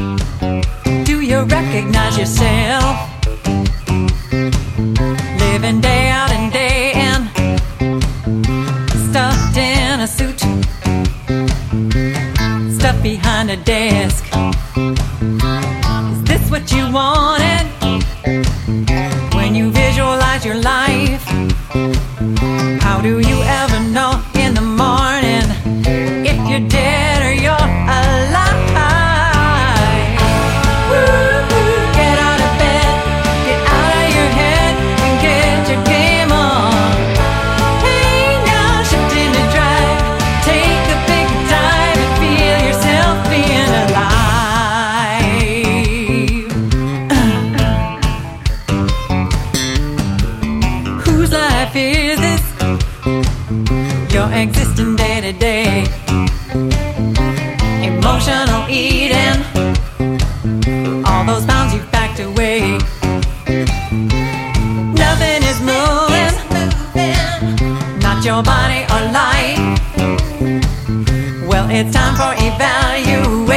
Do you recognize yourself? Living day out and day in, stuffed in a suit, stuffed behind a desk. Is this what you wanted when you visualize your life? How do you ever know in the morning if you're dead or you're alive? Get out of bed, get out of your head and get your game on. Hey now, shift into drive, take a big dive and feel yourself being alive. Whose life is this? You're existing day to day, emotional eating, all those pounds you've packed away. Nothing is moving, not your body or life. Well, it's time for evaluation.